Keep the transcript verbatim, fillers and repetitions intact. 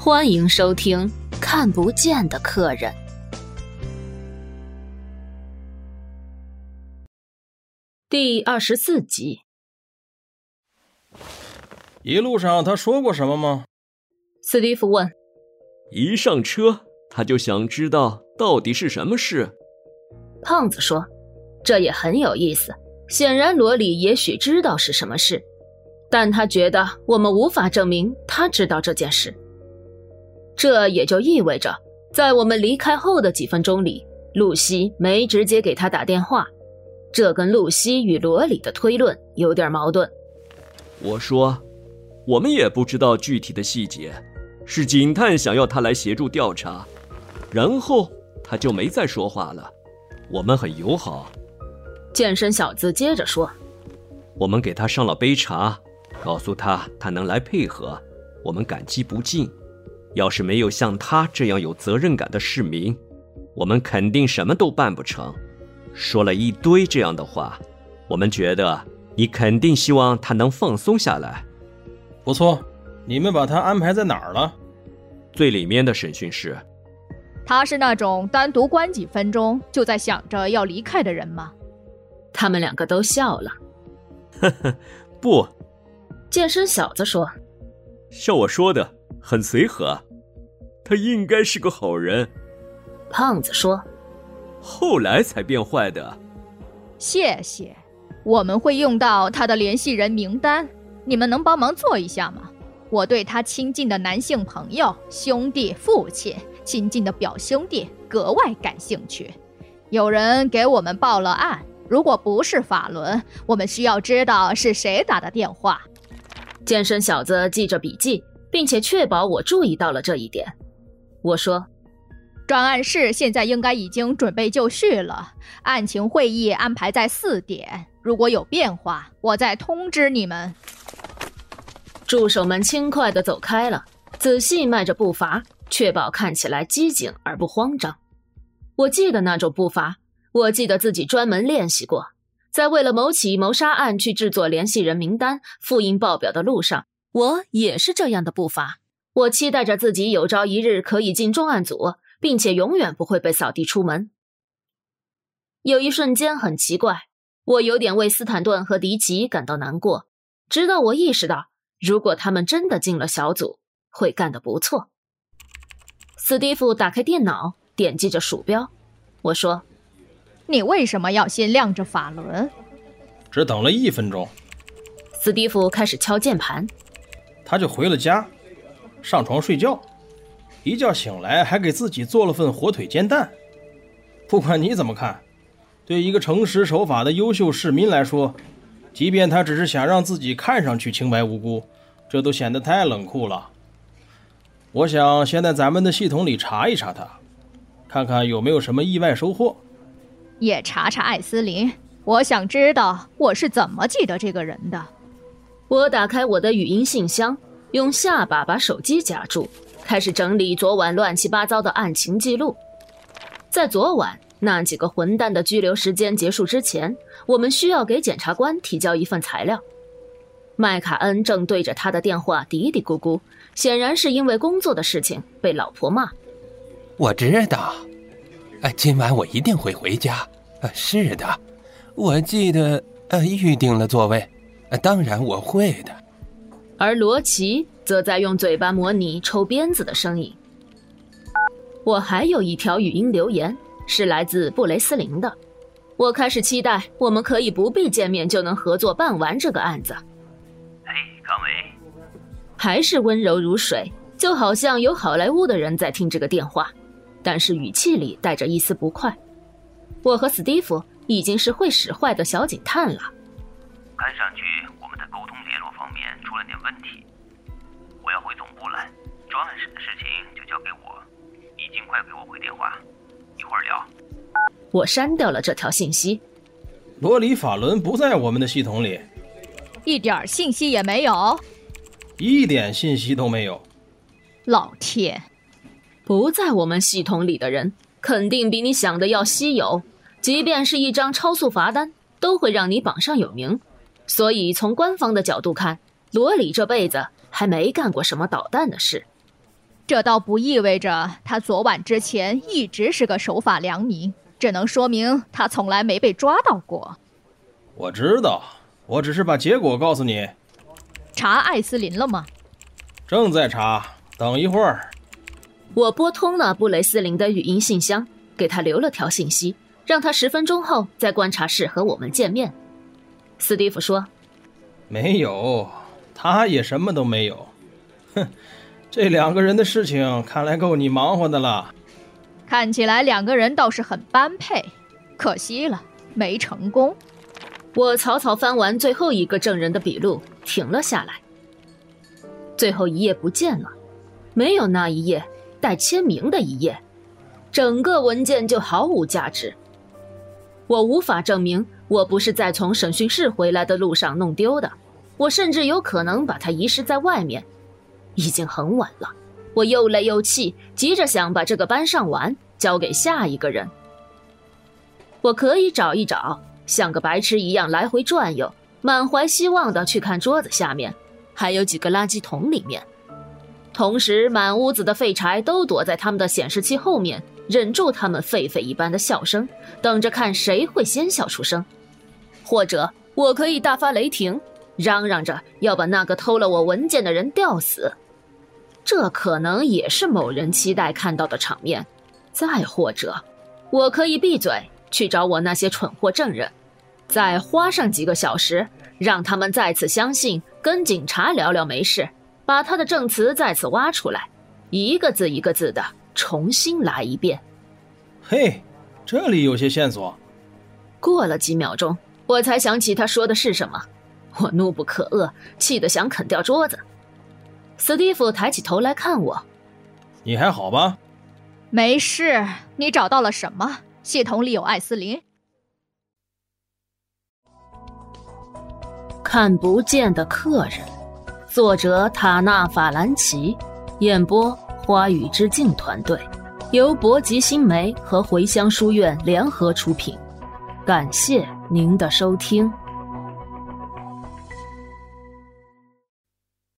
欢迎收听《看不见的客人》第二十四集。 一路上他说过什么吗？ 斯蒂夫问。 一上车他就想知道到底是什么事。 胖子说，这也很有意思，显然罗里也许知道是什么事，但他觉得我们无法证明他知道这件事。这也就意味着在我们离开后的几分钟里，露西没直接给他打电话，这跟露西与罗里的推论有点矛盾。 我说我们也不知道具体的细节，是警探想要他来协助调查，然后他就没再说话了。我们很友好。 健身小子接着说， 我们给他上了杯茶，告诉他他能来配合，我们感激不尽。要是没有像他这样有责任感的市民，我们肯定什么都办不成。说了一堆这样的话，我们觉得你肯定希望他能放松下来。 不错，你们把他安排在哪儿了？ 最里面的审讯室。 他是那种单独关几分钟就在想着要离开的人吗？ 他们两个都笑了。 呵呵，不。 健身小子说， 像我说的很随和，他应该是个好人。 胖子说， 后来才变坏的。 谢谢，我们会用到他的联系人名单，你们能帮忙做一下吗？我对他亲近的男性朋友、兄弟、父亲、亲近的表兄弟格外感兴趣。有人给我们报了案，如果不是法伦，我们需要知道是谁打的电话。 健身小子记着笔记，并且确保我注意到了这一点。我说， 专案室现在应该已经准备就绪了，案情会议安排在四点，如果有变化，我再通知你们。 助手们轻快地走开了，仔细迈着步伐，确保看起来机警而不慌张。我记得那种步伐，我记得自己专门练习过，在为了某起谋杀案去制作联系人名单、复印报表的路上，我也是这样的步伐。我期待着自己有朝一日可以进重案组，并且永远不会被扫地出门。有一瞬间很奇怪，我有点为斯坦顿和迪奇感到难过，直到我意识到，如果他们真的进了小组，会干得不错。斯蒂夫打开电脑，点击着鼠标。我说， 你为什么要先晾着法伦？ 只等了一分钟。 斯蒂夫开始敲键盘。 他就回了家，上床睡觉，一觉醒来还给自己做了份火腿煎蛋。不管你怎么看，对一个诚实守法的优秀市民来说，即便他只是想让自己看上去清白无辜，这都显得太冷酷了。我想先在咱们的系统里查一查他，看看有没有什么意外收获。 也查查艾斯林，我想知道我是怎么记得这个人的。 我打开我的语音信箱，用下巴把手机夹住，开始整理昨晚乱七八糟的案情记录。在昨晚那几个混蛋的拘留时间结束之前，我们需要给检察官提交一份材料。麦卡恩正对着他的电话嘀嘀咕咕，显然是因为工作的事情被老婆骂。 我知道，呃，今晚我一定会回家。呃，是的，我记得呃预定了座位，呃，当然我会的。 而罗奇则在用嘴巴模拟抽鞭子的声音。我还有一条语音留言，是来自布雷斯林的。我开始期待我们可以不必见面就能合作办完这个案子。 嘿，康维。 还是温柔如水，就好像有好莱坞的人在听这个电话，但是语气里带着一丝不快。我和史蒂夫已经是会使坏的小警探了。 看上去我们在沟通联络方面出了点问题，我要回总部了，专案室的事情就交给我，你尽快给我回电话，一会儿聊。 我删掉了这条信息。 罗里·法伦不在我们的系统里， 一点信息也没有， 一点信息都没有。 老天， 不在我们系统里的人肯定比你想的要稀有，即便是一张超速罚单都会让你榜上有名。所以从官方的角度看，罗里这辈子还没干过什么捣蛋的事。 这倒不意味着他昨晚之前一直是个守法良民，只能说明他从来没被抓到过。 我知道，我只是把结果告诉你。 查艾斯林了吗？ 正在查，等一会儿。 我拨通了布雷斯林的语音信箱，给他留了条信息，让他十分钟后在观察室和我们见面。斯蒂夫说： 没有，他也什么都没有。哼，这两个人的事情看来够你忙活的了。 看起来两个人倒是很般配，可惜了，没成功。 我草草翻完最后一个证人的笔录，停了下来。最后一页不见了，没有那一页带签名的一页，整个文件就毫无价值。我无法证明我不是在从审讯室回来的路上弄丢的，我甚至有可能把它遗失在外面。已经很晚了，我又累又气，急着想把这个班上完，交给下一个人。我可以找一找，像个白痴一样来回转悠，满怀希望地去看桌子下面，还有几个垃圾桶里面。同时满屋子的废柴都躲在他们的显示器后面，忍住他们狒狒一般的笑声，等着看谁会先笑出声。或者我可以大发雷霆，嚷嚷着要把那个偷了我文件的人吊死，这可能也是某人期待看到的场面。再或者我可以闭嘴，去找我那些蠢货证人，再花上几个小时，让他们再次相信，跟警察聊聊没事，把他的证词再次挖出来，一个字一个字的重新来一遍。 嘿，这里有些线索。 过了几秒钟，我才想起他说的是什么。我怒不可遏，气得想啃掉桌子。斯蒂夫抬起头来看我： 你还好吧？ 没事。你找到了什么？系统里有艾斯林。 看不见的客人，作者塔纳法兰奇，演播花语之境团队，由博吉新媒和茴香书院联合出品。感谢您的收听。